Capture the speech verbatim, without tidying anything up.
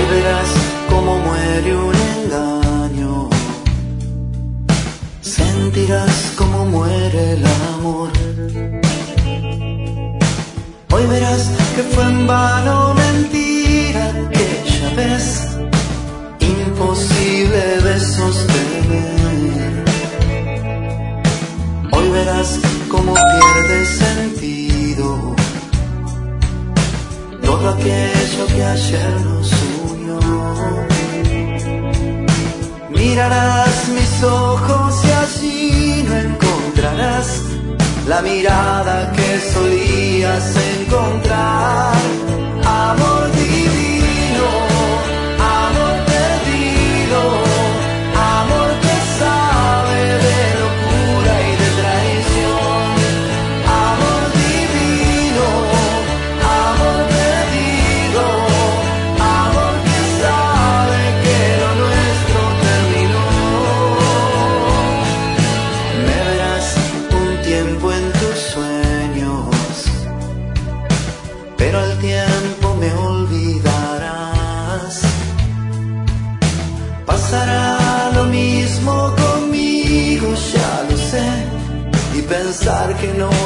verás cómo muere un engaño, sentirás cómo muere el amor. Hoy verás que fue en vano mentira aquella vez, imposible de sostener. Hoy verás cómo pierde sentido todo aquello que ayer nos unió. Mirarás mis ojos y allí no encontrarás la mirada que solías encontrar. Amor divino, amor perdido, amor que sabe de locura y de traición. Amor divino, amor perdido, amor que sabe que lo nuestro terminó. Me verás un tiempo en tus sueños, pero al tiempo me olvidarás. Pasará lo mismo conmigo, ya lo sé, y pensar que no